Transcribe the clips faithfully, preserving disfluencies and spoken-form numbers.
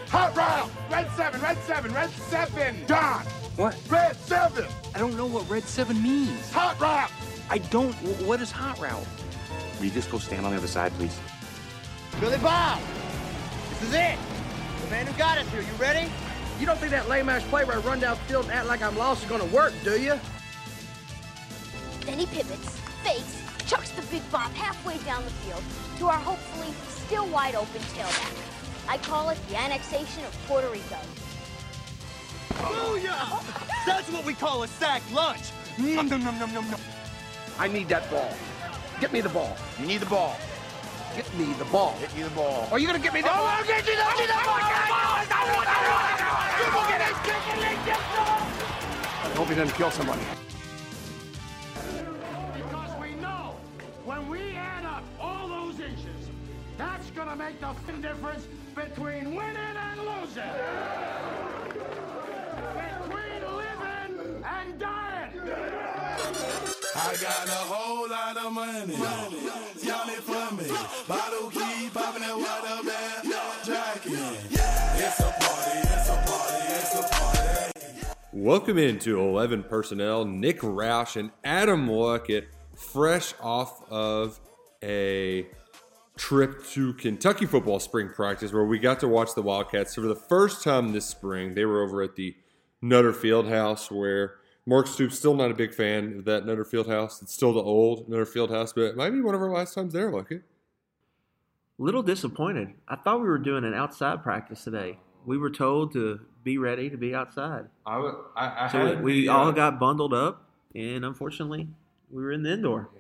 Hot route! Red seven, red seven, red seven! Don! What? Red seven! I don't know what red seven means. Hot route! I don't. What is hot route? Will you just go stand on the other side, please? Billy Bob! This is it! The man who got us here, you ready? You don't think that lame-ass play where I run down field and act like I'm lost is gonna work, do you? Then he pivots, fakes, chucks the big bomb halfway down the field to our hopefully still wide-open tailback. I call it the annexation of Puerto Rico. Booyah! That's what we call a sack lunch! Nom, nom, nom, nom, nom, nom. I need that ball. Get me the ball. You need the ball. Get me the ball. Get you the ball. Are you gonna get me the Oh, ball? I'll get you the ball! I hope he doesn't kill somebody. Because we know when we add up all those inches, that's gonna make the difference between winning and losing. Between living and dying. I got a whole lot of money. Y'all it for me. Bottle keep popping that water man. Jacking. It's a party, it's a party, it's a party. Welcome into eleven Personnel. Nick Roush and Adam Luckett, fresh off of a trip to Kentucky football spring practice where we got to watch the Wildcats. So for the first time this spring, they were over at the Nutter Fieldhouse, where Mark Stoops still not a big fan of that Nutter Fieldhouse. It's still the old Nutter Fieldhouse, but it might be one of our last times there, Luckett. Little disappointed. I thought we were doing an outside practice today. We were told to be ready to be outside. I, I, I so had we the, all uh, got bundled up, and unfortunately, we were in the indoor.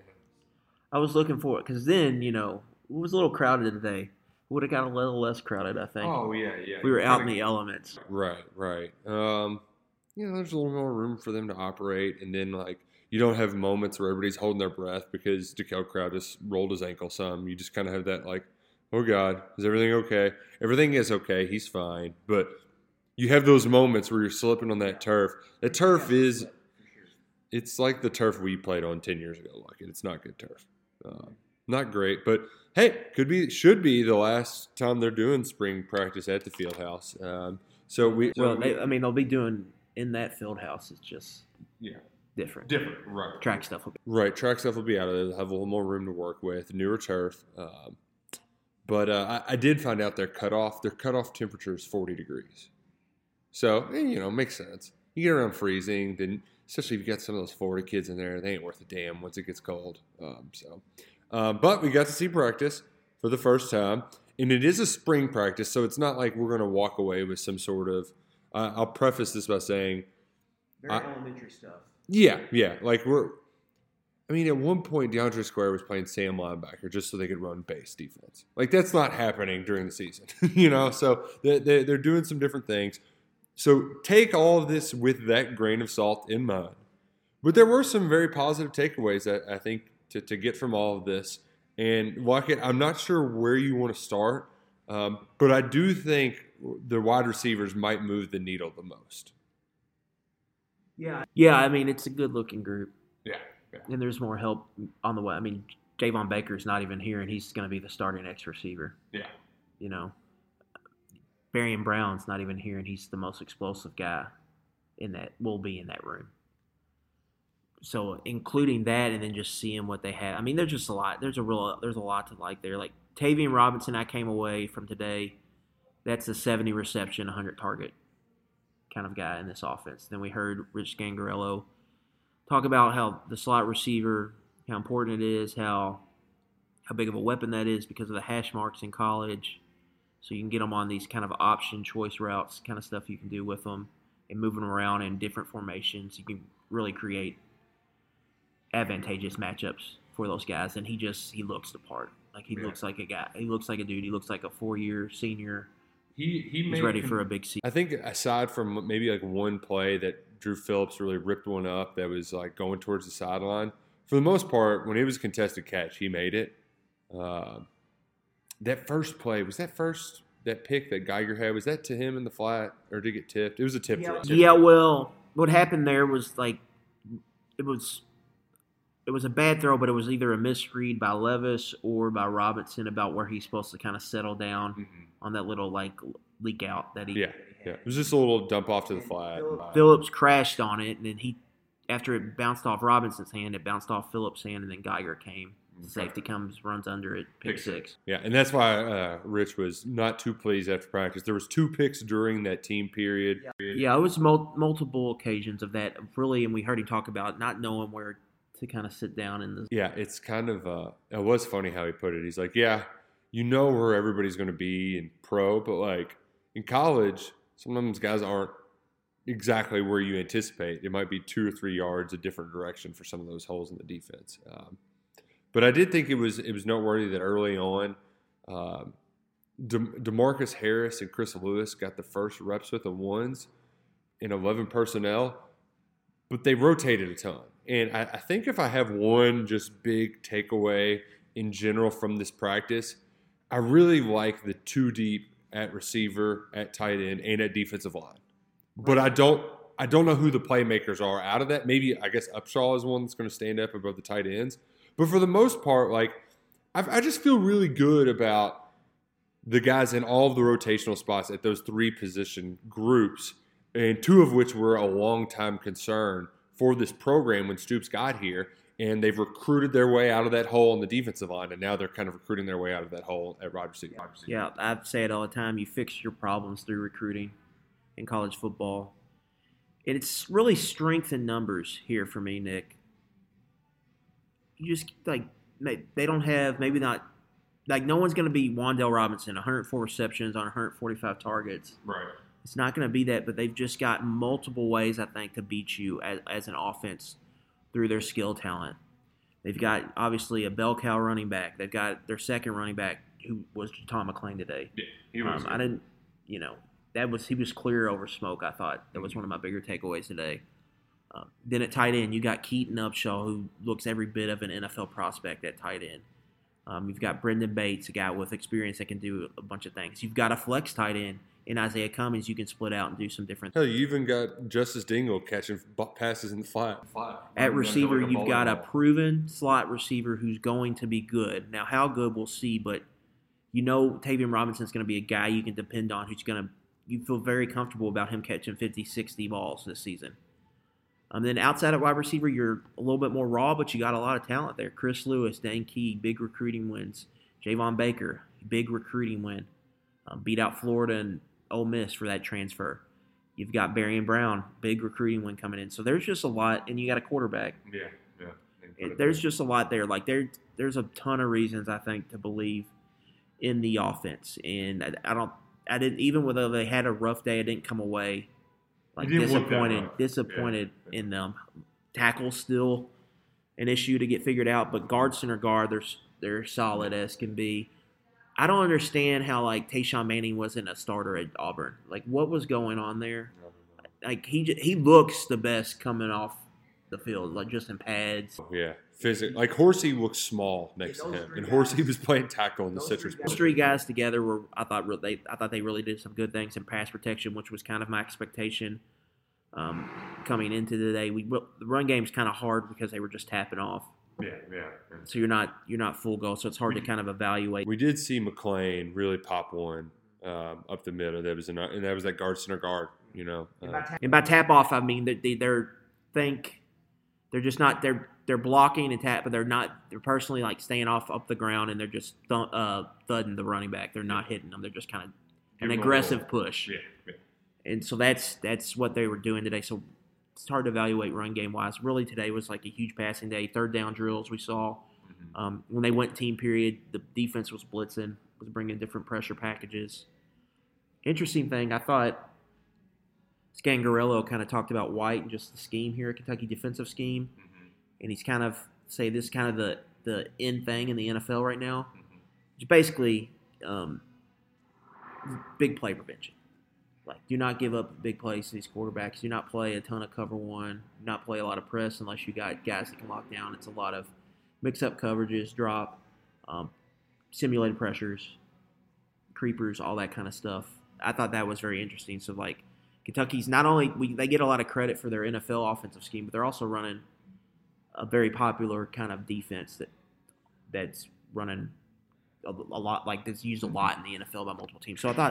I was looking for it because then, you know, it was a little crowded today. Would have got a little less crowded, I think. Oh, yeah, yeah. We were out in the elements. Right, right. Um, you know, there's a little more room for them to operate, and then, like, you don't have moments where everybody's holding their breath because Dekel Crowd just rolled his ankle some. You just kind of have that, like, oh, God, is everything okay? Everything is okay. He's fine. But you have those moments where you're slipping on that turf. The turf is – it's like the turf we played on ten years ago. Like, it's not good turf. Uh, not great. But, hey, could be – should be the last time they're doing spring practice at the Fieldhouse. Um, so we – Well, they, I mean, they'll be doing – in that field house, it's just yeah different. Different, right. Track stuff will be. Right, track stuff will be out of there. They'll have a little more room to work with, newer turf. Um, but uh, I, I did find out their cutoff, their cutoff temperature is forty degrees. So, eh, you know, makes sense. You get around freezing, then especially if you got some of those Florida kids in there, they ain't worth a damn once it gets cold. Um, so, um, but we got to see practice for the first time, and it is a spring practice, so it's not like we're going to walk away with some sort of Uh, I'll preface this by saying, very I, elementary stuff. Yeah, yeah. Like we're, I mean, at one point, DeAndre Square was playing Sam linebacker just so they could run base defense. Like that's not happening during the season, you know. So they, they, they're doing some different things. So take all of this with that grain of salt in mind. But there were some very positive takeaways that I think to, to get from all of this. And Luckett, I'm not sure where you want to start, um, but I do think the wide receivers might move the needle the most. Yeah. Yeah, I mean, it's a good-looking group. Yeah, yeah. And there's more help on the way. I mean, Javon Baker's not even here, and he's going to be the starting X receiver. Yeah. You know, Barian Brown's not even here, and he's the most explosive guy in that, will be in that room. So including that and then just seeing what they have. I mean, there's just a lot. There's a real, there's a lot to like there. Like Tavian Robinson, I came away from today. That's a seventy reception, one hundred target kind of guy in this offense. Then we heard Rich Scangarello talk about how the slot receiver, how important it is, how how big of a weapon that is because of the hash marks in college. So you can get them on these kind of option choice routes, kind of stuff you can do with them and moving them around in different formations. You can really create advantageous matchups for those guys. And he just, he looks the part. Like he yeah. looks like a guy. He looks like a dude. He looks like a four-year senior. He he He's ready for a big season. I think aside from maybe like one play that Drew Phillips really ripped one up that was like going towards the sideline, for the most part, when it was a contested catch, he made it. Uh, that first play, was that first, that pick that Geiger had, was that to him in the flat or did it get tipped? It was a tip. Yeah, throw. yeah well, what happened there was like, it was it was a bad throw, but it was either a misread by Levis or by Robinson about where he's supposed to kind of settle down mm-hmm. on that little like leak out that he Yeah, yeah. It was just a little dump off to the flat. Phillips crashed on it, and then he, after it bounced off Robinson's hand, it bounced off Phillips' hand, and then Geiger came. Safety comes, runs under it, pick, pick six. six. Yeah, and that's why uh, Rich was not too pleased after practice. There was two picks during that team period. Yeah, yeah it was mul- multiple occasions of that, really, and we heard him talk about not knowing where to kind of sit down in the. Yeah, it's kind of. Uh, it was funny how he put it. He's like, "Yeah, you know where everybody's going to be in pro, but like in college, sometimes guys aren't exactly where you anticipate. It might be two or three yards a different direction for some of those holes in the defense." Um, But I did think it was it was noteworthy that early on, um, De- DeMarcus Harris and Chris Lewis got the first reps with the ones in eleven personnel, but they rotated a ton. And I, I think if I have one just big takeaway in general from this practice, I really like the two deep at receiver, at tight end, and at defensive line. But I don't I don't know who the playmakers are out of that. Maybe I guess Upshaw is one that's going to stand up above the tight ends. But for the most part, like, I've, I just feel really good about the guys in all of the rotational spots at those three position groups, and two of which were a long-time concern for this program when Stoops got here, and they've recruited their way out of that hole on the defensive line, and now they're kind of recruiting their way out of that hole at wide receiver. Yeah, I say it all the time. You fix your problems through recruiting in college football. And it's really strength in numbers here for me, Nick. You just, like, they don't have, maybe not, like, no one's going to be Wan'Dale Robinson, one hundred four receptions on one hundred forty-five targets. Right. It's not going to be that, but they've just got multiple ways, I think, to beat you as, as an offense through their skill talent. They've got, obviously, a bell cow running back. They've got their second running back, who was Tom McClain today. Yeah, he was. Um, I didn't, you know, that was he was clear over Smoke, I thought. That was one of my bigger takeaways today. Uh, then at tight end, you got Keaton Upshaw, who looks every bit of an N F L prospect at tight end. Um, you've got Brendan Bates, a guy with experience that can do a bunch of things. You've got a flex tight end in Isaiah Cummings. You can split out and do some different Hell, things. you even got Justice Dingle catching passes in the flat. At receiver, you've got a proven slot receiver who's going to be good. Now, how good, we'll see, but you know Tavian Robinson's going to be a guy you can depend on who's going to – you feel very comfortable about him catching fifty, sixty balls this season. Um, then outside of wide receiver, you're a little bit more raw, but you got a lot of talent there. Chris Lewis, Dane Key, big recruiting wins. Javon Baker, big recruiting win. Um, beat out Florida and Ole Miss for that transfer. You've got Barian Brown, big recruiting win coming in. So there's just a lot, and you got a quarterback. Yeah, yeah. It, there's just a lot there. Like there, there's a ton of reasons I think to believe in the offense, and I, I don't. I didn't even whether they had a rough day, I didn't come away. Like disappointed, disappointed yeah. in them. Tackle's still an issue to get figured out, but guard, center, guard, they're they're solid as can be. I don't understand how like Tayshawn Manning wasn't a starter at Auburn. Like what was going on there? Like he he looks the best coming off the field, like just in pads. Yeah, physical. Like Horsey looks small next to him, and Horsey was playing tackle in the Citrus Bowl. Those three guys together were, I thought, they, I thought they really did some good things in pass protection, which was kind of my expectation um, coming into today. We the run game's kind of hard because they were just tapping off. Yeah, yeah. So you're not you're not full go, so it's hard to kind of evaluate. We did see McClain really pop one um, up the middle. That was an, and that was that guard center guard. You know, uh, and by tap off, I mean that they they're think. They're just not they're they're blocking and tap, but they're not they're personally like staying off up the ground and they're just th- uh, thudding the running back. They're not hitting them. They're just kind of an aggressive push. Yeah, yeah. And so that's that's what they were doing today. So it's hard to evaluate run game wise. Really today was like a huge passing day. Third down drills we saw. Mm-hmm. Um, when they went team period, the defense was blitzing, was bringing different pressure packages. Interesting thing, I thought. Scangarello kind of talked about White and just the scheme here, Kentucky defensive scheme, mm-hmm. and he's kind of say this is kind of the the in thing in the N F L right now, mm-hmm. which basically um, big play prevention. Like, do not give up big plays to these quarterbacks. Do not play a ton of cover one. Do not play a lot of press unless you got guys that can lock down. It's a lot of mix-up coverages, drop, um, simulated pressures, creepers, all that kind of stuff. I thought that was very interesting. So, like, Kentucky's not only we, they get a lot of credit for their N F L offensive scheme, but they're also running a very popular kind of defense that that's running a, a lot like that's used a lot in the N F L by multiple teams. So I thought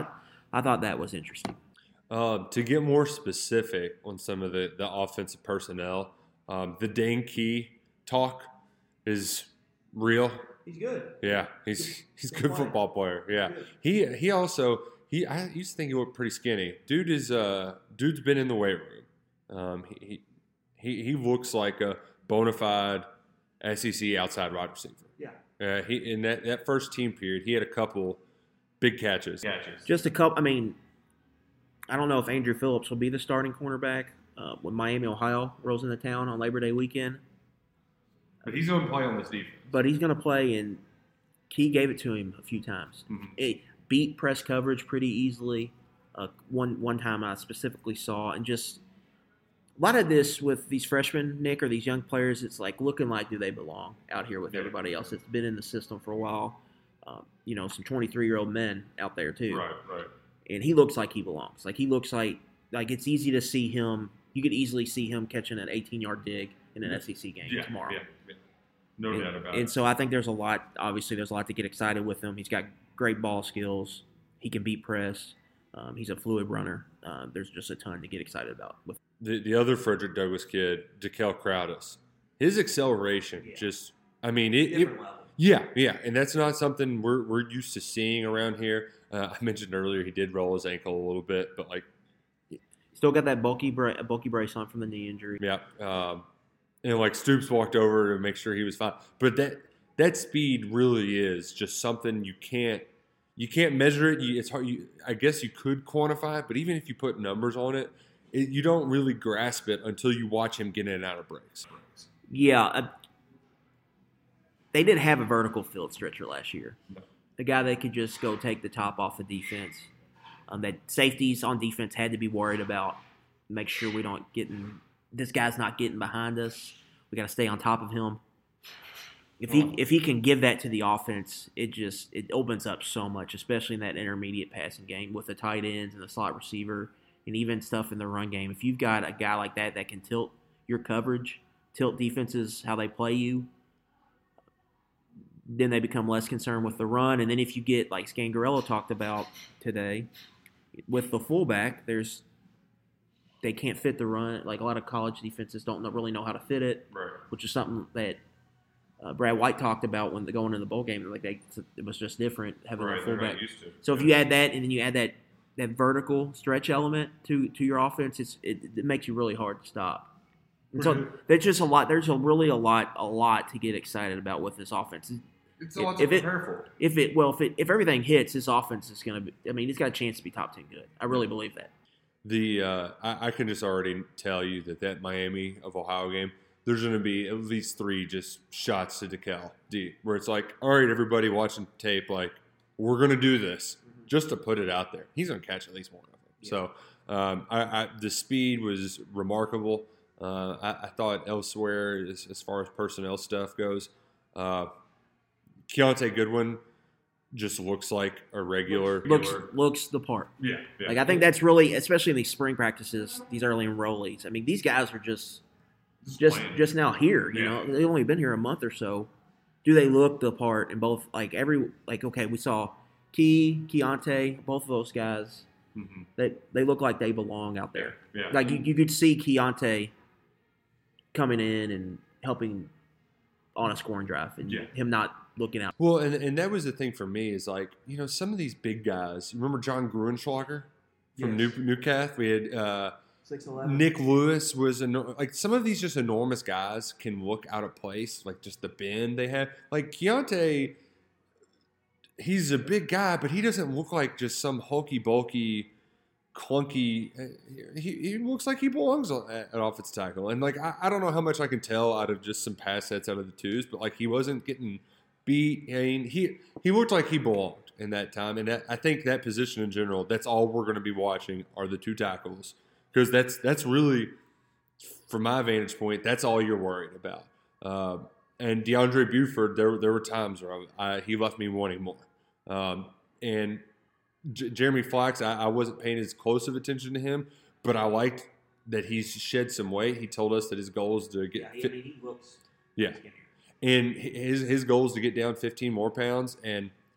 I thought that was interesting. Uh, to get more specific on some of the, the offensive personnel, um, the Dane Key talk is real. He's good. Yeah, he's he's a good football player. Yeah, he he also he I used to think he looked pretty skinny. Dude is uh dude's been in the weight room. Um, he he he looks like a bona fide S E C outside wide receiver. Yeah. Uh, he in that, that first team period, he had a couple big catches. Catches. Just a couple. I mean, I don't know if Andrew Phillips will be the starting cornerback uh, when Miami, Ohio rolls into town on Labor Day weekend. But he's going to play on this defense. But he's going to play, and Key gave it to him a few times. Mm-hmm. It beat press coverage pretty easily. Uh, one one time I specifically saw, and just a lot of this with these freshmen, Nick, or these young players, it's like looking like do they belong out here with everybody else that's been in the system for a while. Um, you know, some twenty-three-year-old men out there too. Right, right. And he looks like he belongs. Like he looks like like it's easy to see him. You could easily see him catching an eighteen-yard dig in an S E C game yeah, tomorrow. Yeah, yeah. No and, doubt about and it. And so I think there's a lot. Obviously, there's a lot to get excited with him. He's got great ball skills. He can beat press. Um, he's a fluid runner. Uh, there's just a ton to get excited about. With the the other Frederick Douglass kid, Jaquel Crowdus, his acceleration yeah. just. I mean, it. it yeah, yeah, and that's not something we're we're used to seeing around here. Uh, I mentioned earlier he did roll his ankle a little bit, but like, still got that bulky bra- bulky brace on from the knee injury. Yeah, um, and like Stoops walked over to make sure he was fine. But that that speed really is just something you can't you can't measure it. You, it's hard. You, I guess you could quantify it, but even if you put numbers on it, it, you don't really grasp it until you watch him get in and out of breaks. Yeah, uh, they didn't have a vertical field stretcher last year. No. The guy that could just go take the top off the defense. Um, that safeties on defense had to be worried about. Make sure we don't get in, this guy's not getting behind us. We got to stay on top of him. If he if he can give that to the offense, it just it opens up so much, especially in that intermediate passing game with the tight ends and the slot receiver and even stuff in the run game. If you've got a guy like that that can tilt your coverage, tilt defenses how they play you, then they become less concerned with the run. And then if you get, like Scangarello talked about today, with the fullback, there's they can't fit the run. Like a lot of college defenses don't know, really know how to fit it, right. Which is something that uh, Brad White talked about when they going in the bowl game. Like they, it was just different having right, a fullback. Used to. So if you add that and then you add that that vertical stretch element to to your offense, it's, it, it makes you really hard to stop. And so there's just a lot. There's a really a lot a lot to get excited about with this offense. It's a lot to prepare for. If it well, if it if everything hits, this offense is going to be. I mean, he's got a chance to be top ten good. I really believe that. The uh, I, I can just already tell you that that Miami of Ohio game, there's going to be at least three just shots to DeKal D, where it's like, all right, everybody watching tape, like we're going to do this just to put it out there. He's going to catch at least one of them. Yeah. So um, I, I, the speed was remarkable. Uh, I, I thought elsewhere, as, as far as personnel stuff goes, uh, Keontae Goodwin just looks like a regular. Looks looks the part. Yeah, yeah. Like I think that's really, especially in these spring practices, these early enrollees. I mean, these guys are just just just, just now here. You yeah. know, they've only been here a month or so. Do they look the part in both? Like every like okay, we saw Key, Keontae, both of those guys. Mm-hmm. They they look like they belong out there. Yeah. yeah. Like you, you could see Keontae coming in and helping on a scoring drive, and yeah. him not looking out. Well, and and that was the thing for me is like, you know, some of these big guys. Remember John Gruenschlager from yes. New Newcath? We had uh, Nick Lewis was eno- like some of these just enormous guys can look out of place, like just the bend they have. Like Keontae, he's a big guy, but he doesn't look like just some hulky bulky, clunky. He, he looks like he belongs at, at offensive tackle. And like I, I don't know how much I can tell out of just some pass sets out of the twos, but like he wasn't getting beat. I mean, he he looked like he belonged in that time, and that, I think that position in general, that's all we're going to be watching are the two tackles, because that's that's really, from my vantage point, that's all you're worried about. Uh, and DeAndre Buford, there there were times where I, I, he left me wanting more. Um, and J- Jeremy Flax, I, I wasn't paying as close of attention to him, but I liked that he's shed some weight. He told us that his goal is to get yeah, fit. He, he looks yeah. And his his goal is to get down fifteen more pounds, and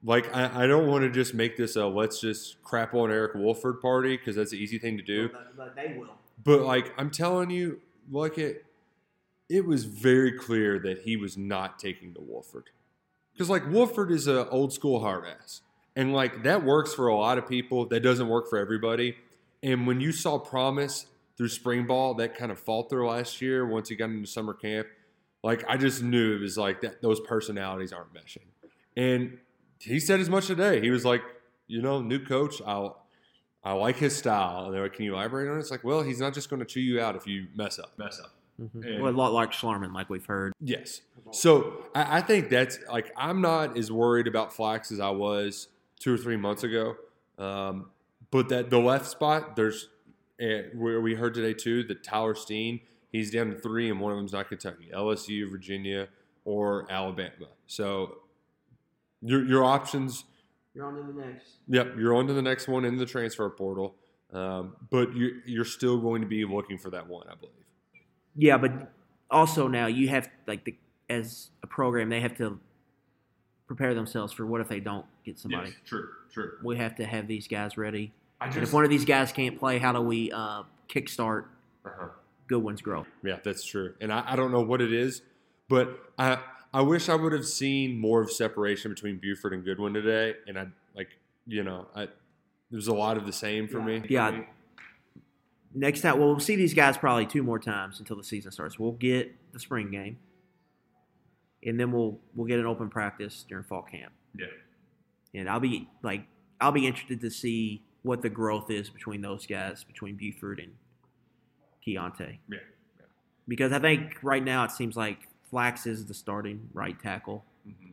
like I, I don't want to just make this a let's just crap on Eric Wolford party because that's an easy thing to do. But, but they will. But like I'm telling you, like it, it was very clear that he was not taking to Wolford because like Wolford is a old school hard ass, and like that works for a lot of people. That doesn't work for everybody. And when you saw promise through spring ball, that kind of falter last year once he got into summer camp, like I just knew it was like that. Those personalities aren't meshing, and he said as much today. He was like, you know, new coach, I'll. I like his style. And they're like, can you elaborate on it? It's like, well, he's not just going to chew you out if you mess up. Mess up. Mm-hmm. Well, a lot like Schlarman, like we've heard. Yes. So I, I think that's like I'm not as worried about Flax as I was two or three months ago. Um, but that the left spot, there's uh, where we heard today too that Tyler Steen, he's down to three, and one of them's not Kentucky, L S U, Virginia, or Alabama. So your your options. You're on to the next. Yep, you're on to the next one in the transfer portal, um, but you, you're still going to be looking for that one, I believe. Yeah, but also now you have like the as a program they have to prepare themselves for what if they don't get somebody. Yes, true, true. We have to have these guys ready. I just, and if one of these guys can't play, how do we uh, kickstart uh-huh. Goodwin's growth? Yeah, that's true. And I, I don't know what it is, but I I wish I would have seen more of separation between Buford and Goodwin today. And I like you know I there's a lot of the same for yeah. me. Yeah. For me. Next time, well, we'll see these guys probably two more times until the season starts. We'll get the spring game, and then we'll we'll get an open practice during fall camp. Yeah. And I'll be like I'll be interested to see what the growth is between those guys, between Buford and Keontae. Yeah. yeah. Because I think right now it seems like Flax is the starting right tackle. Mm-hmm.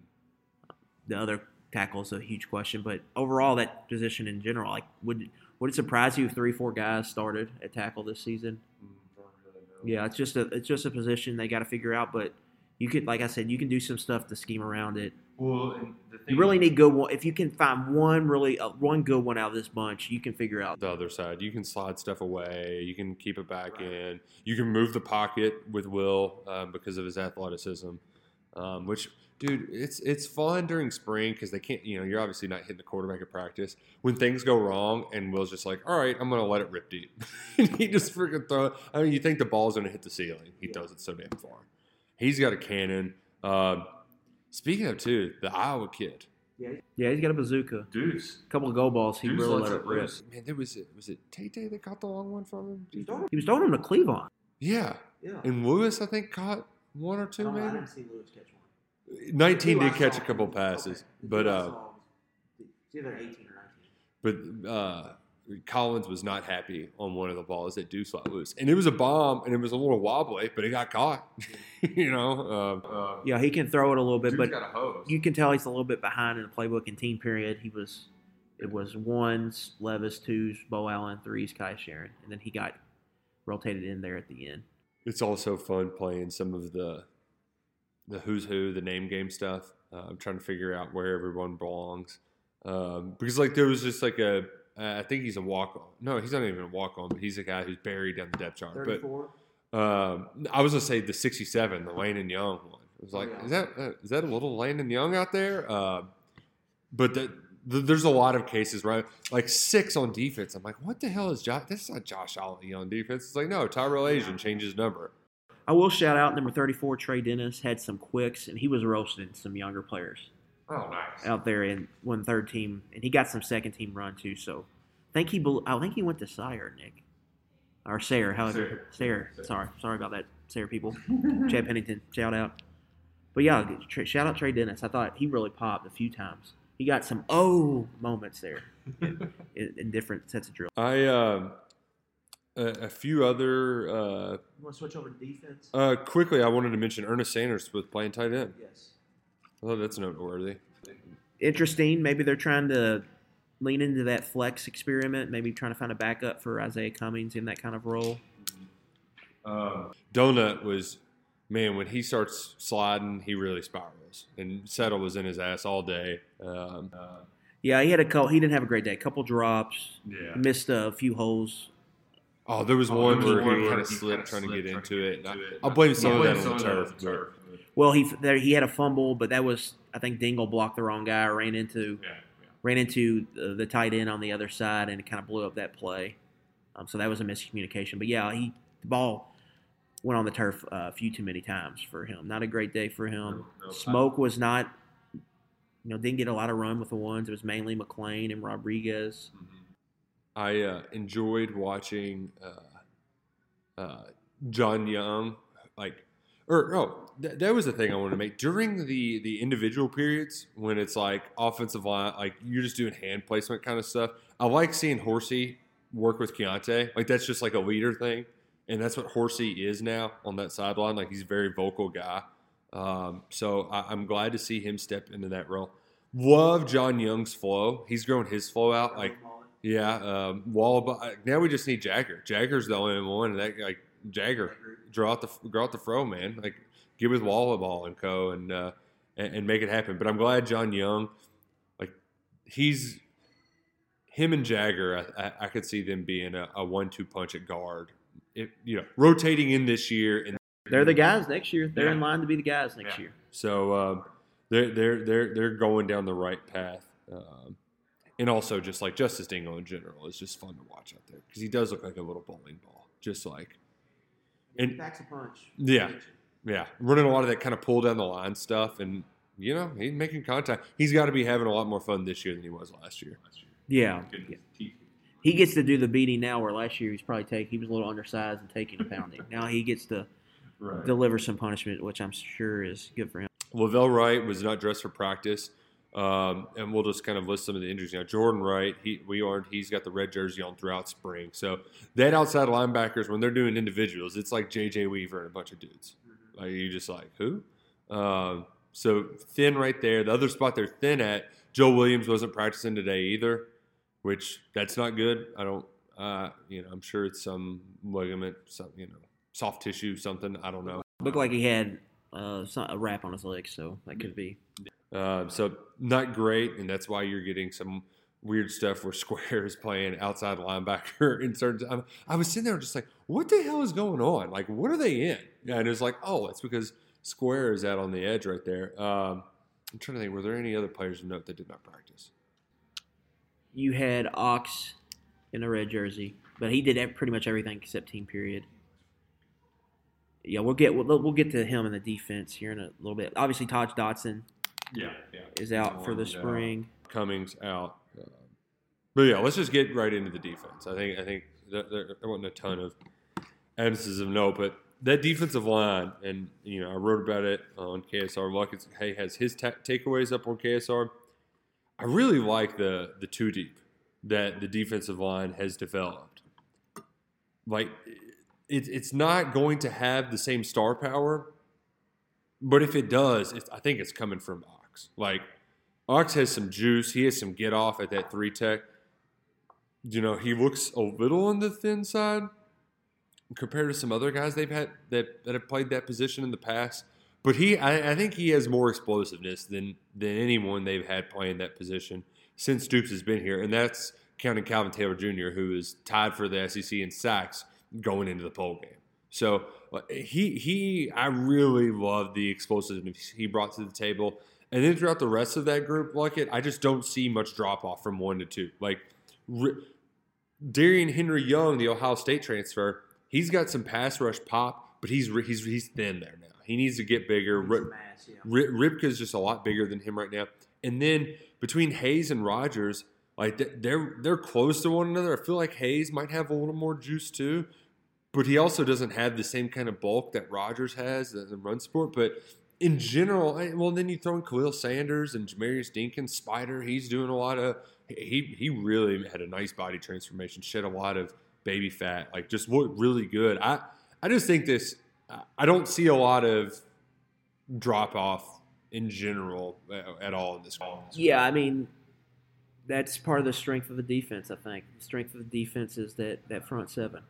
The other tackle is a huge question, but overall, that position in general, like, would would it surprise you if three, four guys started at tackle this season? Mm-hmm. Yeah, it's just a it's just a position they got to figure out. But you could, like I said, you can do some stuff to scheme around it. Well, and the thing you really need good one. If you can find one really uh, one good one out of this bunch, you can figure out the other side. You can slide stuff away. You can keep it back right. in. You can move the pocket with Will um, because of his athleticism. Um, which, dude, it's it's fun during spring because they can't. You know, you're obviously not hitting the quarterback at practice. When things go wrong, and Will's just like, all right, I'm gonna let it rip deep. And he just freaking throw it. I mean, you think the ball's gonna hit the ceiling? He yeah. throws it so damn far. He's got a cannon. Um, Speaking of, too, the Iowa kid. Yeah, yeah, he's got a bazooka. Deuce. A couple of go balls. He Deuce really let it rip. Loose. Man, there was it. Was it Tay-Tay that caught the long one from him? He was throwing him to Cleavon. Yeah. Yeah. And Lewis, I think, caught one or two, oh, maybe? I didn't see Lewis catch one. nineteen did catch a couple passes. Okay. But, uh, it's either eighteen or nineteen. But, uh, Collins was not happy on one of the balls that Deuce let loose. And it was a bomb, and it was a little wobbly, but it got caught. you know? Uh, uh, yeah, he can throw it a little bit, but got a hose. You can tell he's a little bit behind in the playbook in team period. He was – it was ones, Levis, twos, Bo Allen, threes, Kai Sharon. And then he got rotated in there at the end. It's also fun playing some of the the who's who, the name game stuff. Uh, I'm trying to figure out where everyone belongs. Um, because, like, there was just like a – Uh, I think he's a walk-on. No, he's not even a walk-on, but he's a guy who's buried down the depth chart. thirty-four? But um, I was going to say the sixty-seven, the Landon Young one. It was like, oh, yeah. is that uh, is that a little Landon Young out there? Uh, but the, the, there's a lot of cases, right? Like six on defense. I'm like, what the hell is Josh? This is not Josh Ollie on defense. It's like, no, Tyrell Asian changed his number. I will shout out number thirty-four, Trey Dennis, had some quicks, and he was roasting some younger players. Oh, nice. Out there in one third team, and he got some second team run too. So I think he, I think he went to Sire, Nick, or Sayre. How Sayre. Sayre. Sorry, sorry about that, Sayre people. Chad Pennington, shout out. But yeah, shout out Trey Dennis. I thought he really popped a few times. He got some oh moments there in, in, in different sets of drills. I um, a, a few other. Uh, you want to switch over to defense? Uh, quickly, I wanted to mention Ernest Sanders was playing tight end. Yes. Oh, that's noteworthy. Interesting. Maybe they're trying to lean into that flex experiment, maybe trying to find a backup for Isaiah Cummings in that kind of role. Um, Donut was, man, when he starts sliding, he really spirals. And Settle was in his ass all day. Um, uh, yeah, he had a couple, he didn't have a great day. A couple drops, yeah. missed a few holes. Oh, there was oh, one there was where one he where kind of he slipped trying to get into it. it. I'll blame some yeah, of that on the turf. Well, he there he had a fumble, but that was I think Dingle blocked the wrong guy, ran into Yeah, yeah. ran into the, the tight end on the other side, and it kind of blew up that play. Um, so that was a miscommunication. But yeah, he the ball went on the turf uh, a few too many times for him. Not a great day for him. No, no, Smoke was not, you know, didn't get a lot of run with the ones. It was mainly McLean and Rodriguez. I uh, enjoyed watching uh, uh, John Young, like, or oh, th- that was the thing I wanted to make during the the individual periods when it's like offensive line, like you're just doing hand placement kind of stuff. I like seeing Horsey work with Keontae, like that's just like a leader thing, and that's what Horsey is now on that sideline. Like he's a very vocal guy, um, so I- I'm glad to see him step into that role. Love John Young's flow. He's grown his flow out, like. Yeah, um, Wall. Now we just need Jagger. Jagger's the only one. And that like Jagger, draw out the draw out the fro, man. Like get with Wallaball and co. and uh, and, and make it happen. But I'm glad John Young, like he's him and Jagger. I, I, I could see them being a, a one-two punch at guard. It, you know, rotating in this year, and They're the guys next year. They're Yeah. in line to be the guys next Yeah. year. So um, they're they're they're they're going down the right path. Um, And also, just like Justice Dingle in general is just fun to watch out there because he does look like a little bowling ball, just like. And Backs a punch. yeah, yeah, running a lot of that kind of pull down the line stuff, and you know he's making contact. He's got to be having a lot more fun this year than he was last year. Yeah. He gets to do the beating now, where last year he's probably take he was a little undersized and taking a pounding. Now he gets to Right. deliver some punishment, which I'm sure is good for him. Lavelle Wright was not dressed for practice. Um, and we'll just kind of list some of the injuries now. Jordan Wright, he we aren't. He's got the red jersey on throughout spring. So that outside linebackers, when they're doing individuals, it's like J J Weaver and a bunch of dudes. Like you just like who? Um, so thin right there. The other spot they're thin at, Joe Williams wasn't practicing today either, which that's not good. I don't. Uh, you know, I'm sure it's some ligament, some you know, soft tissue, something. I don't know. Looked like he had uh, some- a wrap on his leg, so that could be. Uh, so not great, and that's why you're getting some weird stuff where Square is playing outside linebacker in certain. I, I was sitting there just like, what the hell is going on? Like, what are they in? And it was like, oh, it's because Square is out on the edge right there. Um, I'm trying to think, were there any other players of note that did not practice? You had Ox in a red jersey, but he did ev- pretty much everything except team period. Yeah, we'll get we'll, we'll get to him in the defense here in a little bit. Obviously, Taj Dotson Yeah, yeah. is out for the And, uh, spring. Cummings out. Uh, but yeah, let's just get right into the defense. I think I think there, there, there wasn't a ton of absences of note, but that defensive line, and you know, I wrote about it on K S R. Luckett Hay has his ta- takeaways up on K S R. I really like the the two deep that the defensive line has developed. Like, it, it's not going to have the same star power, but if it does, it's, I think it's coming from Ox. Like, Ox has some juice. He has some get off at that three tech. You know, he looks a little on the thin side compared to some other guys they've had that, that have played that position in the past. But he, I, I think he has more explosiveness than than anyone they've had playing that position since Stoops has been here, and that's counting Calvin Taylor Junior, who is tied for the S E C in sacks going into the bowl game. So he he, I really love the explosiveness he brought to the table. And then throughout the rest of that group, like it, I just don't see much drop off from one to two. Like R- Darian Henry Young, the Ohio State transfer, he's got some pass rush pop, but he's he's he's thin there now. He needs to get bigger. Rip, Rip, Ripka's just a lot bigger than him right now. And then between Hayes and Rogers, like they're they're close to one another. I feel like Hayes might have a little more juice too, but he also doesn't have the same kind of bulk that Rogers has in the run sport. But in general, well, then you throw in Khalil Sanders and Jamarius Dinkins, Spider. He's doing a lot of. He he really had a nice body transformation. Shed a lot of baby fat. Like just looked really good. I I just think this. I don't see a lot of drop off in general at all in this call. Yeah, I mean, that's part of the strength of the defense, I think. The strength of the defense is that, that front seven,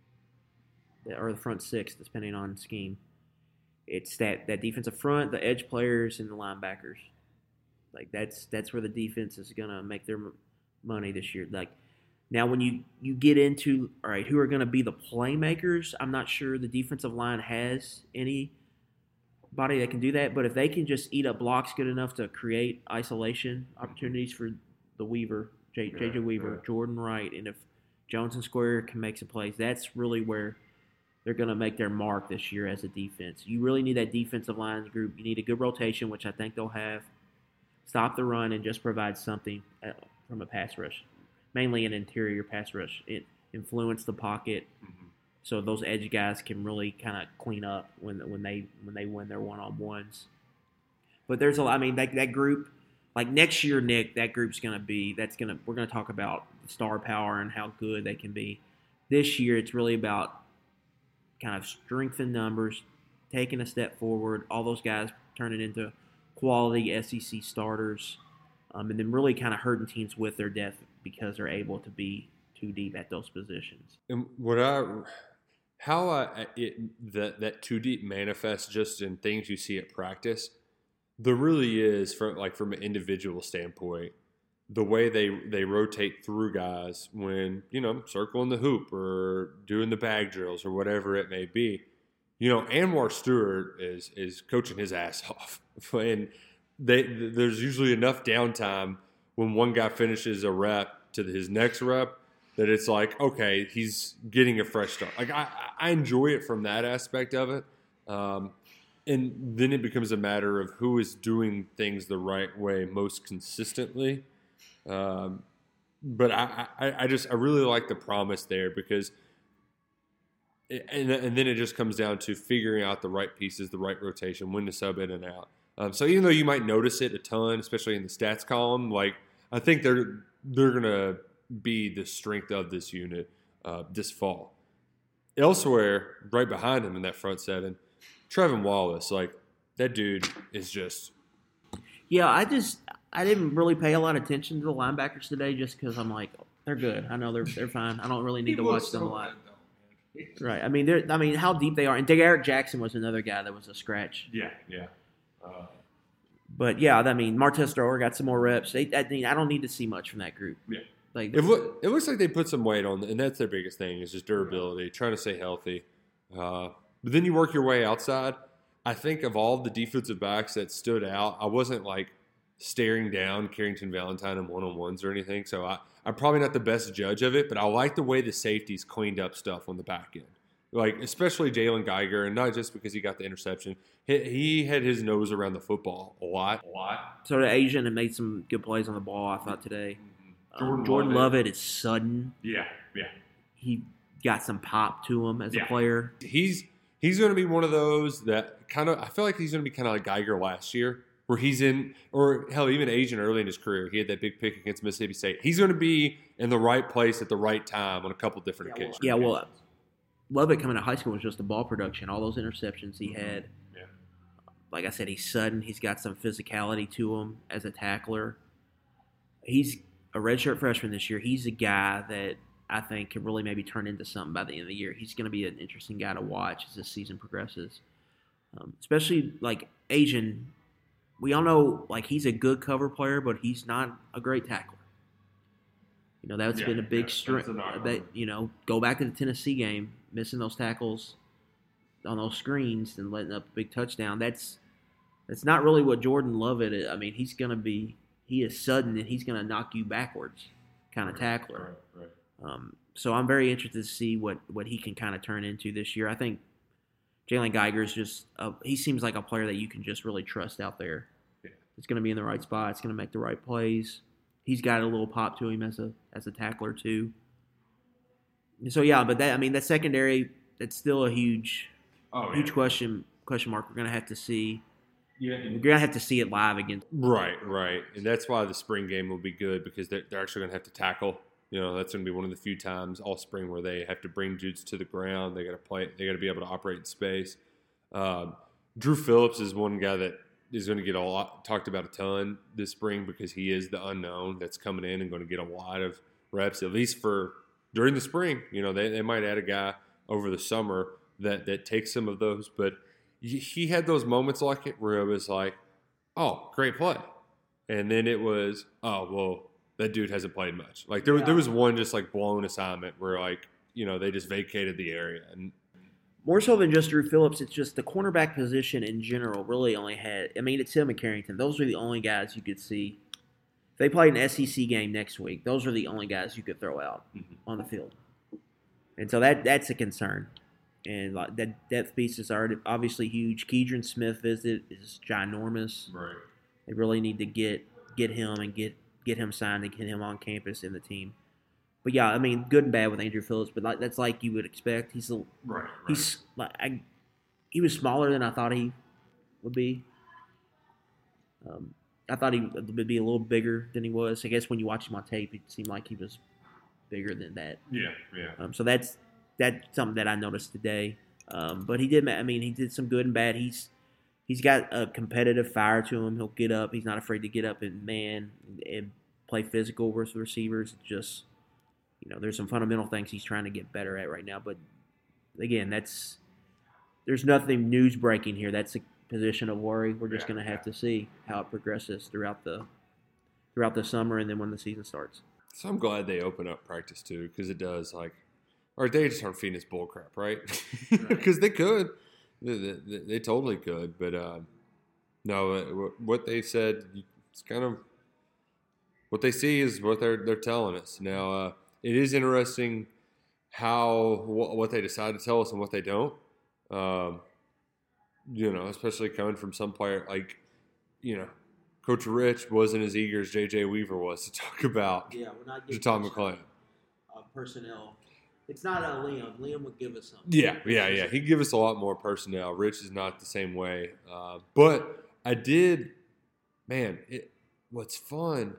or the front six, depending on scheme. It's that, that defensive front, the edge players, and the linebackers. Like, that's that's where the defense is going to make their m- money this year. Like, now when you, you get into, all right, who are going to be the playmakers, I'm not sure the defensive line has any body that can do that. But if they can just eat up blocks good enough to create isolation opportunities for the Weaver, J, Yeah, JJ Weaver, yeah. Jordan Wright, and if Jones and Square can make some plays, that's really where they're going to make their mark this year as a defense. You really need that defensive lines group. You need a good rotation, which I think they'll have. Stop the run and just provide something uh, from a pass rush, mainly an interior pass rush. It influence the pocket, Mm-hmm. so those edge guys can really kind of clean up when when they when they win their one on ones. But there's a, I mean that that group, like next year, Nick, that group's going to be that's going to we're going to talk about the star power and how good they can be. This year, it's really about kind of strength in numbers, taking a step forward, all those guys turning into quality S E C starters, um, and then really kind of hurting teams with their depth because they're able to be too deep at those positions. And what I, how I, it, that, that too deep manifests just in things you see at practice, there really is, from like from an individual standpoint, the way they, they rotate through guys when, you know, circling the hoop or doing the bag drills or whatever it may be. You know, Anwar Stewart is is coaching his ass off. And they, there's usually enough downtime when one guy finishes a rep to his next rep that it's like, okay, he's getting a fresh start. Like, I, I enjoy it from that aspect of it. Um, and then it becomes a matter of who is doing things the right way most consistently. Um, but I, I, I just I really like the promise there because, it, and and then it just comes down to figuring out the right pieces, the right rotation, when to sub in and out. Um, so even though you might notice it a ton, especially in the stats column, like I think they're they're gonna be the strength of this unit uh, this fall. Elsewhere, right behind him in that front seven, Trevin Wallace, like that dude is just. Yeah, I just I didn't really pay a lot of attention to the linebackers today just because I'm like, they're good. I know they're they're fine. I don't really need to watch them a lot. Right. I mean, they're I mean, how deep they are. And Derek Jackson was another guy that was a scratch. Yeah, yeah. Uh, but yeah, I mean, Martez Thrower got some more reps. They, I mean, I don't need to see much from that group. Yeah. Like it, look, it looks like they put some weight on, and that's their biggest thing is just durability, trying to stay healthy. Uh, but then you work your way outside. I think of all the defensive backs that stood out, I wasn't like staring down Carrington Valentine in one-on-ones or anything, so I, I'm probably not the best judge of it, but I like the way the safeties cleaned up stuff on the back end. Like, especially Jalen Geiger, and not just because he got the interception. He, he had his nose around the football a lot. A lot. So the Asian and made some good plays on the ball, I thought, today. Jordan, um, Jordan Lovett. Lovett is sudden. Yeah, yeah. He got some pop to him as Yeah. a player. He's he's going to be one of those that kind of – I feel like he's going to be kind of like Geiger last year, where he's in – or, hell, even Asian early in his career. He had that big pick against Mississippi State. He's going to be in the right place at the right time on a couple different Yeah, occasions. well, yeah, well Lovett coming to high school was just the ball production, all those interceptions he had. Yeah. Like I said, he's sudden. He's got some physicality to him as a tackler. He's a redshirt freshman this year. He's a guy that I think can really maybe turn into something by the end of the year. He's going to be an interesting guy to watch as the season progresses. Um, especially like Asian, we all know like he's a good cover player, but he's not a great tackler. You know, that's Yeah, been a big yeah, strength. that's a knock on That him. you know, go back to the Tennessee game, missing those tackles on those screens and letting up a big touchdown. That's that's not really what Jordan Lovett is. I mean, he's going to be he is sudden and he's going to knock you backwards, kind of tackler. Right, right. Um, so I'm very interested to see what, what he can kind of turn into this year. I think Jalen Geiger is just a, he seems like a player that you can just really trust out there. Yeah. It's going to be in the right spot. It's going to make the right plays. He's got a little pop to him as a as a tackler too. So yeah, but that I mean that secondary, that's still a huge Oh, huge yeah. question question mark. We're gonna have to see. Yeah. We're gonna have to see it live against. Right, right. And that's why the spring game will be good because they're, they're actually going to have to tackle. You know, that's going to be one of the few times all spring where they have to bring dudes to the ground. They got to play. They got to be able to operate in space. Um, Drew Phillips is one guy that is going to get a lot talked about a ton this spring because he is the unknown that's coming in and going to get a lot of reps, at least for during the spring. You know, they, they might add a guy over the summer that, that takes some of those. But he had those moments like it where it was like, oh, great play. And then it was, oh, well, that dude hasn't played much. Like there, Yeah. there was one just like blown assignment where like, you know, they just vacated the area. And more so than just Drew Phillips, it's just the cornerback position in general really only had – I mean, it's him and Carrington. Those are the only guys you could see. If they played an S E C game next week, those are the only guys you could throw out mm-hmm. on the field. And so that that's a concern. And like that depth piece is already obviously huge. Keidron Smith visit is ginormous. Right. They really need to get get him and get, get him signed and get him on campus in the team. But yeah, I mean, good and bad with Andrew Phillips, but like, that's like you would expect. He's a, right, right. He's like I, he was smaller than I thought he would be. Um, I thought he would be a little bigger than he was. I guess when you watch him on tape, it seemed like he was bigger than that. Yeah, yeah. Um, so that's that's something that I noticed today. Um, but he did. I mean, he did some good and bad. He's he's got a competitive fire to him. He'll get up. He's not afraid to get up and man and, and play physical with receivers. It's just, you know, there's some fundamental things he's trying to get better at right now. But again, that's there's nothing news breaking here. That's a position of worry. We're just yeah, going to have yeah. to see how it progresses throughout the throughout the summer and then when the season starts. So I'm glad they open up practice too, because it does like, or they just aren't feeding us bull crap, right? Because they could, they, they, they totally could. But uh, no, what they said, it's kind of what they see is what they're they're telling us. Now uh, it is interesting how what, what they decide to tell us and what they don't. Um, you know, especially coming from some player like, you know, Coach Rich wasn't as eager as J J Weaver was to talk about yeah, we're not Tom McClain. Uh, personnel. It's not a Liam. Liam would give us something. Yeah, yeah, yeah. He'd give us a lot more personnel. Rich is not the same way. Uh, but I did, man, it, what's fun,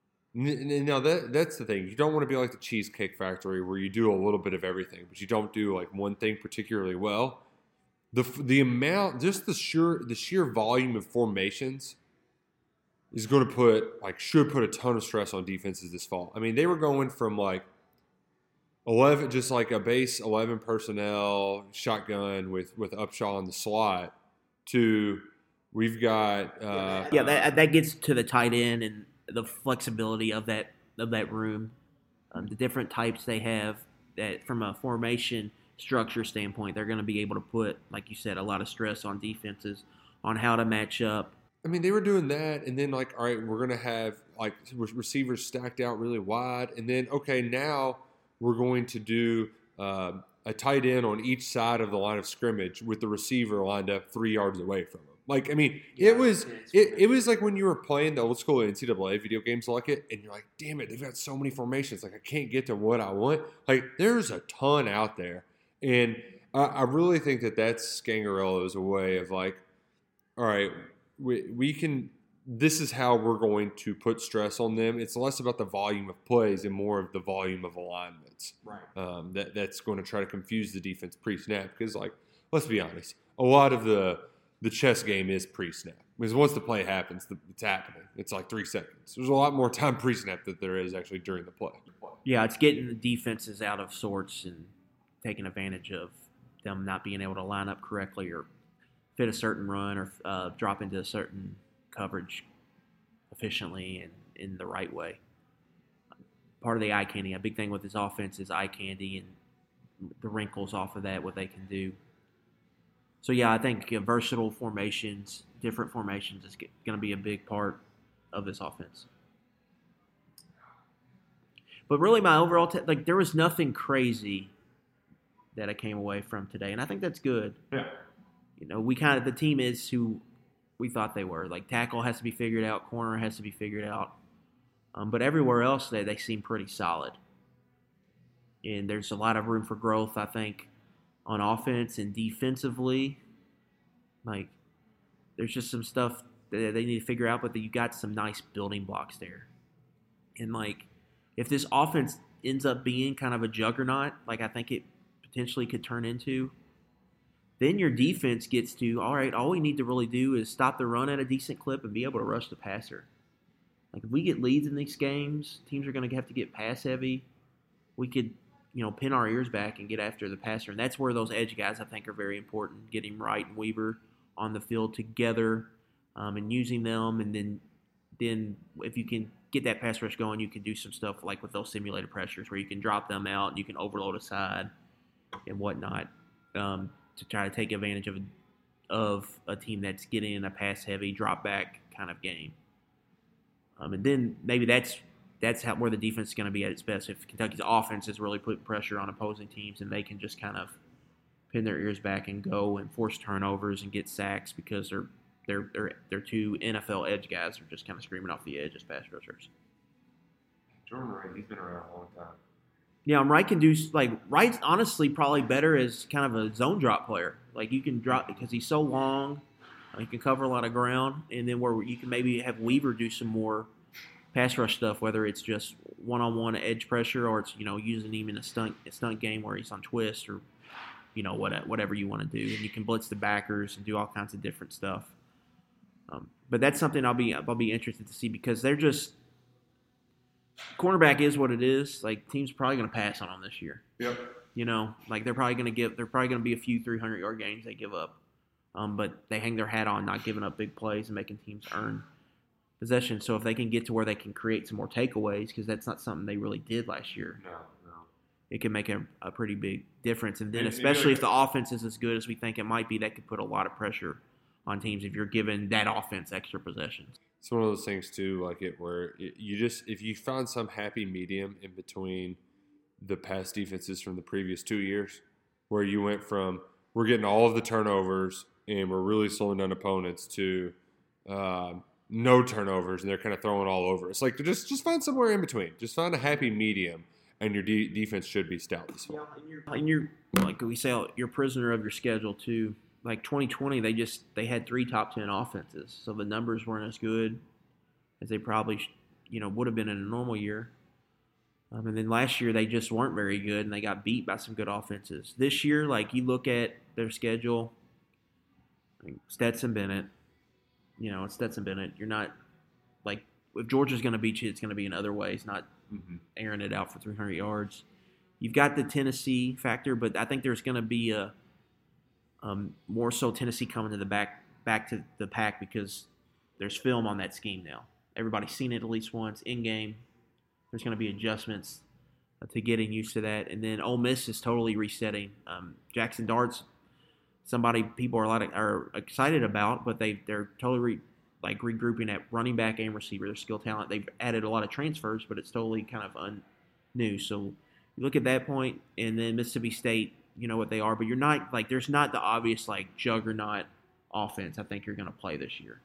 now that that's the thing. You don't want to be like the Cheesecake Factory where you do a little bit of everything, but you don't do like one thing particularly well. The the amount, just the sheer the sheer volume of formations is going to put like should put a ton of stress on defenses this fall. I mean, they were going from like eleven, just like a base eleven personnel shotgun with with Upshaw in the slot, to we've got uh, yeah that that gets to the tight end and the flexibility of that of that room, um, the different types they have that from a formation structure standpoint, they're going to be able to put, like you said, a lot of stress on defenses on how to match up. I mean, they were doing that, and then like, all right, we're going to have like receivers stacked out really wide, and then okay, now we're going to do uh, a tight end on each side of the line of scrimmage with the receiver lined up three yards away from him. Like, I mean, yeah, it was it, it was like when you were playing the old school N C double A video games like it, and you're like, damn it, they've got so many formations. Like, I can't get to what I want. Like, there's a ton out there. And I, I really think that that's Scangarello's way of like, all right, we, we can – this is how we're going to put stress on them. It's less about the volume of plays and more of the volume of alignments. Right. Um, that That's going to try to confuse the defense pre-snap because, like, let's be honest, a lot of the the chess game is pre-snap. Because once the play happens, it's happening. It's like three seconds. There's a lot more time pre-snap than there is actually during the play. Yeah, it's getting the defenses out of sorts and – taking advantage of them not being able to line up correctly or fit a certain run or uh, drop into a certain coverage efficiently and in the right way. Part of the eye candy, a big thing with this offense is eye candy and the wrinkles off of that, what they can do. So, yeah, I think uh, versatile formations, different formations is going to be a big part of this offense. But really my overall, te- like there was nothing crazy that I came away from today, and I think that's good. Yeah. You know, we kind of, the team is who we thought they were. Like, tackle has to be figured out, corner has to be figured out. Um, but everywhere else, they, they seem pretty solid. And there's a lot of room for growth, I think, on offense and defensively. Like, there's just some stuff that they need to figure out, but that you got some nice building blocks there. And, like, if this offense ends up being kind of a juggernaut, like I think it potentially could turn into, then your defense gets to, all right, all we need to really do is stop the run at a decent clip and be able to rush the passer. Like, if we get leads in these games, teams are going to have to get pass heavy. We could, you know, pin our ears back and get after the passer. And that's where those edge guys, I think, are very important, getting Wright and Weaver on the field together um, and using them. And then, then if you can get that pass rush going, you can do some stuff like with those simulated pressures where you can drop them out and you can overload a side and whatnot. Um, to try to take advantage of of a team that's getting in a pass heavy drop back kind of game. Um, and then maybe that's that's how where the defense is going to be at its best. If Kentucky's offense is really putting pressure on opposing teams and they can just kind of pin their ears back and go and force turnovers and get sacks because they're they're they're they're two N F L edge guys are just kind of screaming off the edge as pass rushers. Jordan Wright, he's been around a long time. Yeah, um, Wright can do like Wright's honestly probably better as kind of a zone drop player. Like you can drop because he's so long, he can cover a lot of ground, and then where you can maybe have Weaver do some more pass rush stuff, whether it's just one-on-one edge pressure or it's you know using him in a stunt a stunt game where he's on twist or you know what whatever you want to do, and you can blitz the backers and do all kinds of different stuff. Um, but that's something I'll be I'll be interested to see because they're just. Cornerback is what it is. Like teams probably going to pass on them this year. Yep. You know, like they're probably going to give. They're probably going to be a few three hundred yard games they give up, um, but they hang their hat on not giving up big plays and making teams earn possession. So if they can get to where they can create some more takeaways, because that's not something they really did last year. No, no. It can make a, a pretty big difference, and then And- especially and if the offense is as good as we think it might be, that could put a lot of pressure on teams if you're giving that offense extra possessions. It's one of those things too, like it where it, you just if you find some happy medium in between the pass defenses from the previous two years, where you went from we're getting all of the turnovers and we're really slowing down opponents to uh, no turnovers and they're kind of throwing all over. It's like just just find somewhere in between. Just find a happy medium, and your de- defense should be stout this fall. Yeah, and you're, and you're like we say, you're prisoner of your schedule too. Like twenty twenty, they just they had three top ten offenses, so the numbers weren't as good as they probably you know would have been in a normal year. Um, and then last year they just weren't very good, and they got beat by some good offenses. This year, like you look at their schedule, I mean, Stetson Bennett, you know it's Stetson Bennett. You're not like if Georgia's going to beat you, it's going to be in other ways, not Mm-hmm. airing it out for three hundred yards. You've got the Tennessee factor, but I think there's going to be a Um, more so Tennessee coming to the back back to the pack because there's film on that scheme now. Everybody's seen it at least once in game. There's going to be adjustments to getting used to that, and then Ole Miss is totally resetting. Um, Jackson Dart's somebody people are a lot of, are excited about, but they they're totally re, like regrouping at running back and receiver. Their skill talent. They've added a lot of transfers, but it's totally kind of un, new. So you look at that point, and then Mississippi State. You know what they are, but you're not like there's not the obvious like juggernaut offense I think you're going to play this year.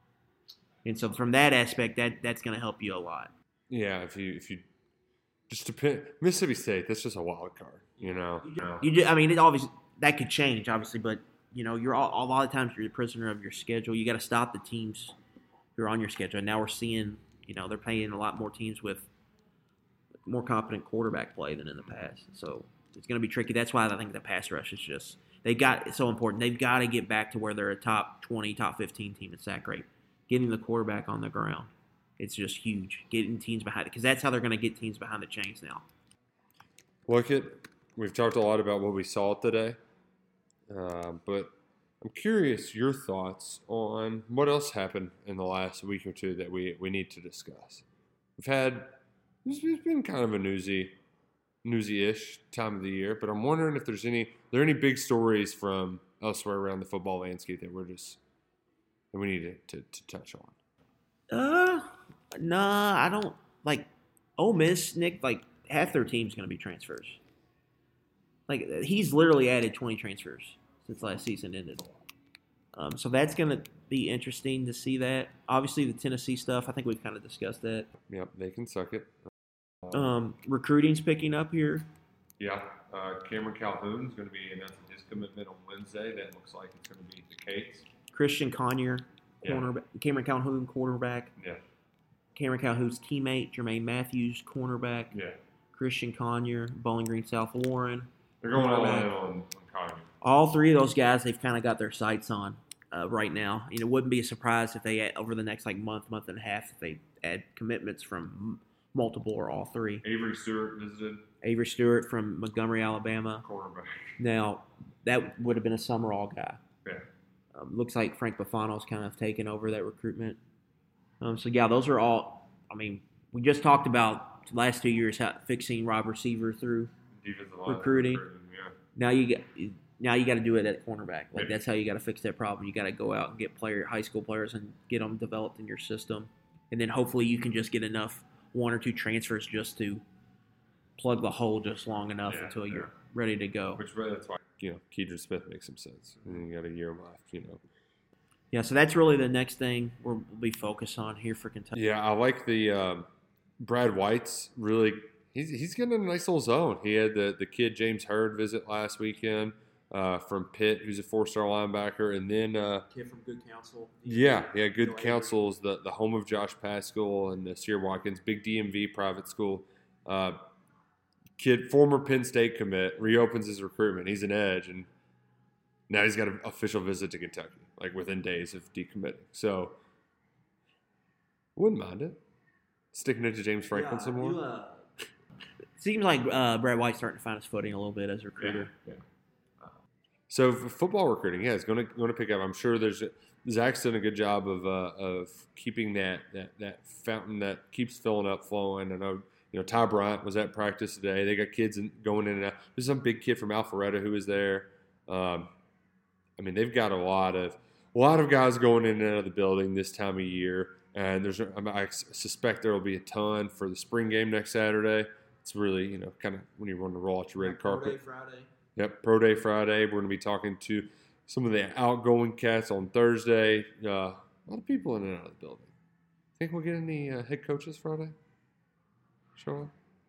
And so from that aspect, that that's going to help you a lot. Yeah, if you if you just depend Mississippi State, that's just a wild card, you know. You know. You just, I mean, it obviously that could change, obviously, but you know, you're all, a lot of times you're the prisoner of your schedule. You got to stop the teams who are on your schedule. And now we're seeing, you know, they're playing a lot more teams with more competent quarterback play than in the past. So it's going to be tricky. That's why I think the pass rush is just they got it's so important. They've got to get back to where they're a top twenty, top fifteen team in sack rate. Getting the quarterback on the ground, it's just huge. Getting teams behind it because that's how they're going to get teams behind the chains now. Look at we've talked a lot about what we saw today, uh, but I'm curious your thoughts on what else happened in the last week or two that we we need to discuss. We've had it's been kind of a newsy. newsy-ish time of the year, but I'm wondering if there's any there are any big stories from elsewhere around the football landscape that we're just that we need to, to, to touch on. Uh, nah, I don't like Ole Miss. Nick, like half their team's going to be transfers. Like he's literally added twenty transfers since last season ended. Um, so that's going to be interesting to see that. Obviously, the Tennessee stuff. I think we've kind of discussed that. Yep, they can suck it. Um, recruiting's picking up here. Yeah, uh, Cameron Calhoun's going to be announcing his commitment on Wednesday. That looks like it's going to be the case. Christian Conyer, Yeah. cornerback. Cameron Calhoun, quarterback. Yeah, Cameron Calhoun's teammate, Jermaine Matthews, cornerback. yeah. Christian Conyer, Bowling Green, South Warren. They're going all in cornerback. on, on Conyer. All three of those guys, they've kind of got their sights on uh, right now. You know, it wouldn't be a surprise if they, add, over the next like month, month and a half, if they add commitments from multiple or all three. Avery Stewart visited. Avery Stewart from Montgomery, Alabama. Cornerback. Now, that would have been a Summerall guy. Yeah. Um, looks like Frank Bufano's kind of taken over that recruitment. Um, so, yeah, those are all – I mean, we just talked about the last two years how, fixing wide receiver through Defensive line recruiting. Yeah. Now you get Now you got to do it at cornerback. Like that's how you got to fix that problem. You got to go out and get player, high school players, and get them developed in your system, and then hopefully you can just get enough one or two transfers just to plug the hole just long enough Yeah, until yeah. you're ready to go. Which that's why you know Kedron Smith makes some sense, and then you got a year left. You know. Yeah, so that's really the next thing we'll be focused on here for Kentucky. Yeah, I like the um, Brad White's really. He's he's getting in a nice little zone. He had the the kid James Hurd visit last weekend uh, from Pitt, who's a four star linebacker, and then uh, Kid from Good Counsel. yeah, yeah, Good Counsel is the the home of Josh Paschal and the Sear Watkins, big D M V private school. Uh, kid, former Penn State commit, reopens his recruitment. He's an edge, and now he's got an official visit to Kentucky, like within days of decommitting. So, wouldn't mind it. Sticking it to James Franklin Yeah, some more. you, uh, Seems like uh, Brad White's starting to find his footing a little bit as a recruiter. Yeah. yeah. So for football recruiting, yeah, it's going to going to pick up. I'm sure there's Zach's done a good job of uh, of keeping that, that that fountain that keeps filling up, flowing. I know you know Ty Bryant was at practice today. They got kids in, going in and out. There's some big kid from Alpharetta who was there. Um, I mean, they've got a lot of a lot of guys going in and out of the building this time of year, and there's I, mean, I suspect there will be a ton for the spring game next Saturday. It's really, you know, kind of when you want to roll out your red carpet. Pro Day Friday. Yep, Pro Day Friday. We're going to be talking to some of the outgoing cats on Thursday. Uh, a lot of people in and out of the building. Think we'll get any uh, head coaches Friday? Show up?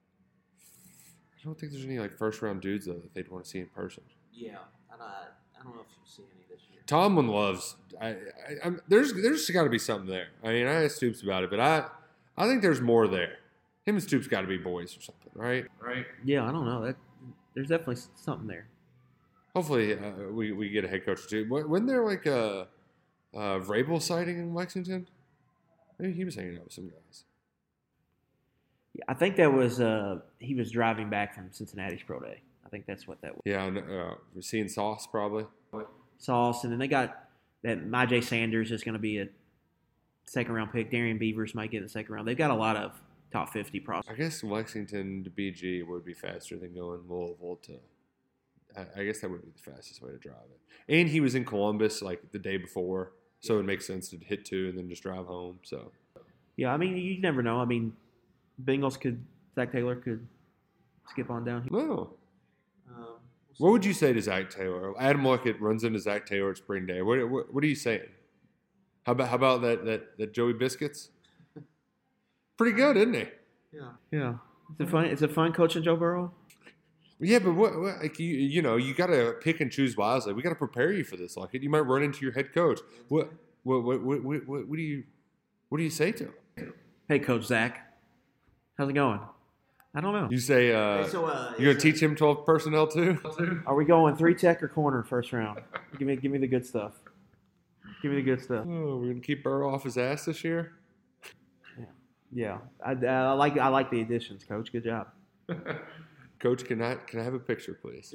I don't think there's any like first round dudes though that they'd want to see in person. Yeah, I don't, I don't know if you've seen any this year. Tomlin loves. I, I, I'm, there's there's got to be something there. I mean, I asked Stoops about it, but I I think there's more there. Him and Stoops got to be boys or something, right? Right. Yeah, I don't know. That there's definitely something there. Hopefully, uh, we we get a head coach too. Wasn't there like a, a Vrabel sighting in Lexington? Maybe he was hanging out with some guys. Yeah, I think that was uh, he was driving back from Cincinnati's Pro Day. I think that's what that was. Yeah, and, uh, we're seeing Sauce probably. Sauce, and then they got that Myjai Sanders is going to be a second round pick. Darian Beavers might get the second round. They've got a lot of top fifty prospects. I guess Lexington to B G would be faster than going Louisville to. I, I guess that would be the fastest way to drive it. And he was in Columbus like the day before, so it makes sense to hit two and then just drive home. So. Yeah, I mean, you never know. I mean, Bengals could Zach Taylor could skip on down here. No. Um, What would you say to Zach Taylor? Adam Luckett runs into Zach Taylor at spring day. What what, what are you saying? How about how about that that, that Joey Biscuits? Pretty good, isn't he? Yeah, yeah. It's a fun. It's a fun coaching Joe Burrow. Yeah, but what, what like you you know you got to pick and choose wisely. We got to prepare you for this. Like you might run into your head coach. What what what what what, what, what do you what do you say to him? Hey, Coach Zach, how's it going? I don't know. You say uh, Hey, so, uh, you're gonna is, teach him twelve personnel too? Are we going three tech or corner first round? Give me, give me the good stuff. Give me the good stuff. Oh, we're gonna keep Burrow off his ass this year. Yeah, yeah. I, I like, I like the additions, Coach. Good job. Coach, can I can I have a picture, please?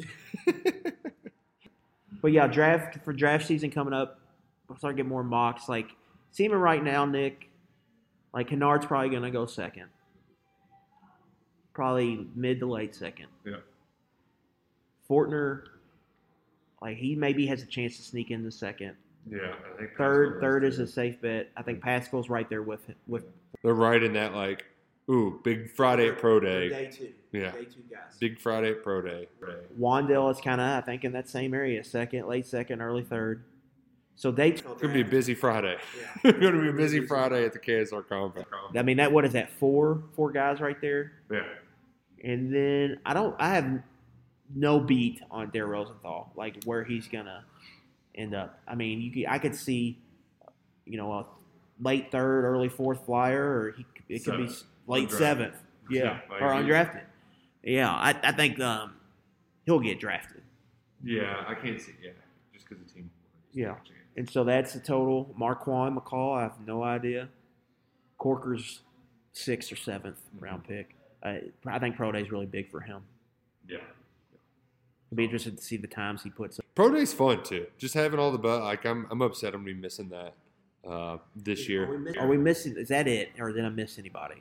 But yeah, draft for draft season coming up. We'll start getting more mocks. Like seeming right now, Nick. Like Kennard's probably gonna go second. Probably mid to late second. Yeah. Fortner, like he maybe has a chance to sneak in the second. Yeah, I think Third, third is a safe bet. I think Pascal's right there with with. They're right in that like, ooh, big Friday at Pro Day. Day two. Yeah. Day two guys. Big Friday at Pro Day. Wandale is kind of, I think, in that same area. Second, late second, early third. So they. It's gonna be a busy Friday. Yeah. It's gonna be a busy Friday at the K S R Conference. I mean, that what is that? Four, four guys right there. Yeah. And then I don't. I have no beat on Dare Rosenthal, like where he's gonna end up. I mean, you could, I could see, you know, a late third, early fourth flyer, or he it could Seventh. be late Undrafted. seventh. Yeah, Yeah, or I agree. undrafted. Yeah, I, I think um, he'll get drafted. Yeah, I can't see. Yeah, just because the team. Yeah, and so that's the total. Marquand McCall, I have no idea. Corker's sixth or seventh round pick. Uh, I think Pro Day is really big for him. Yeah. I'll be interested to see the times he puts up. Pro Day's fun too. Just having all the bu- like I'm I'm upset I'm gonna be missing that uh, this year. Are we, miss- are we missing? Is that it, or did I miss anybody?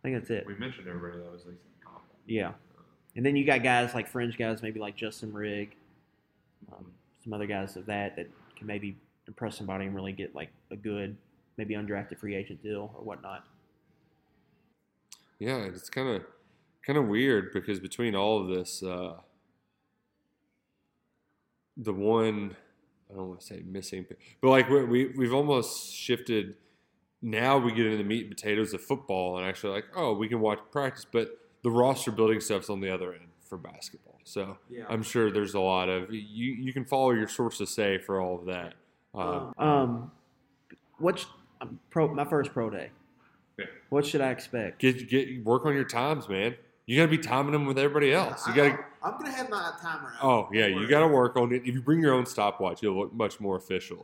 I think that's it. We mentioned everybody that was like comp. Yeah. And then you got guys like fringe guys, maybe like Justin Rigg, um, some other guys of that that can maybe impress somebody and really get like a good, maybe undrafted free agent deal or whatnot. Yeah, it's kind of kind of weird because between all of this, uh, the one I don't want to say missing, but like we, we we've almost shifted. Now we get into the meat and potatoes of football and actually like, oh, we can watch practice, but the roster building stuff's on the other end for basketball. So yeah. I'm sure there's a lot of you. You can follow your sources say for all of that. Um, um what's um, pro? My first pro day. Yeah. What should I expect? Get get work on your times, man. You got to be timing them with everybody else. You got to. I'm gonna have my timer out. Oh yeah, you got to work on it. If you bring your own stopwatch, you'll look much more official.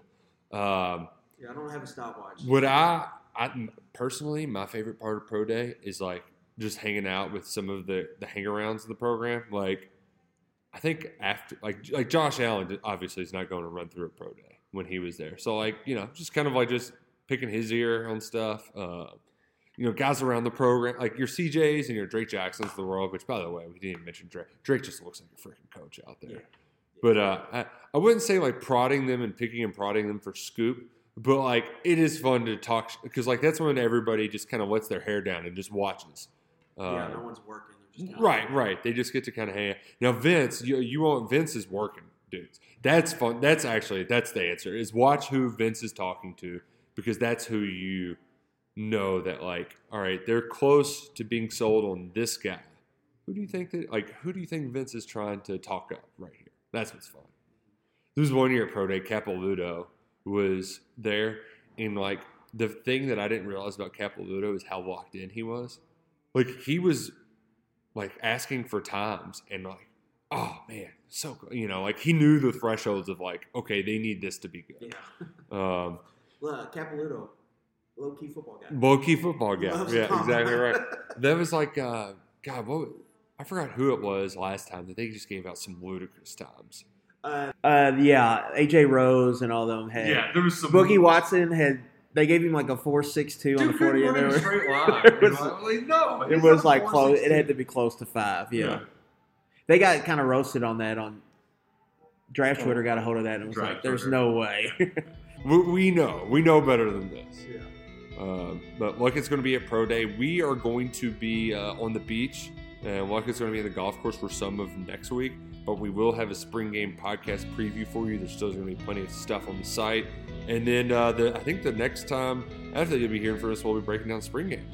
Um, yeah, I don't have a stopwatch. What I, I personally, my favorite part of pro day is like just hanging out with some of the the hang-arounds of the program. Like, I think after like like Josh Allen obviously is not going to run through a pro day when he was there. So like you know, just kind of like just picking his ear on stuff. Uh, You know, guys around the program, like your C Js and your Drake Jacksons of the world, which, by the way, we didn't even mention Drake. Drake just looks like a freaking coach out there. Yeah. But uh, I, I wouldn't say, like, prodding them and picking and prodding them for scoop, but, like, it is fun to talk because, like, that's when everybody just kind of lets their hair down and just watches. Uh, yeah, no one's working. They're just right, right. They just get to kind of hang out. Now, Vince, you, you want Vince is working, dudes. That's fun. That's actually, that's the answer, is watch who Vince is talking to because that's who you – know that like, all right, they're close to being sold on this guy. Who do you think that like who do you think Vince is trying to talk up right here? That's what's fun. There was one year at Pro Day, Capilouto was there, and like the thing that I didn't realize about Capilouto is how locked in he was. Like he was like asking for times and like, oh man, so good. You know, like he knew the thresholds of like, okay, they need this to be good. Yeah. um, well, Capilouto. Low-key football guy. Low-key football guy. Loves yeah, Tom. exactly right. That was like, uh, God, what? I forgot who it was last time that they just gave out some ludicrous times. Uh, uh, yeah, A J Rose and all them had. Yeah, there was some. Boogie Watson had. They gave him like a four six two on the forty. Dude, There a was, straight line. it was, like, no, it was like close. It had to be close to five. Yeah, yeah. They got kind of roasted on that on Draft Twitter. Got a hold of that and was Draft like, "There's Twitter. no way." we, we know, we know better than this. Yeah. Uh, but look, it's going to be a pro day. We are going to be uh, on the beach, and look, it's going to be in the golf course for some of next week. But we will have a spring game podcast preview for you. There's still going to be plenty of stuff on the site, and then uh, the, I think the next time after that you'll be hearing from us, we'll be breaking down spring game.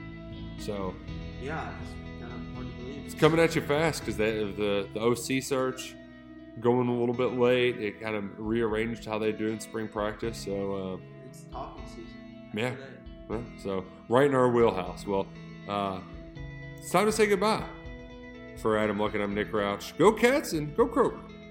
So yeah, it's kind of hard to believe. It's coming at you fast because the the O C search going a little bit late. It kind of rearranged how they do in spring practice. So uh, it's talking season. Yeah. Well, so right in our wheelhouse. Well, uh, it's time to say goodbye. For Adam Luck and I'm Nick Rouch. Go Cats and go Kroger.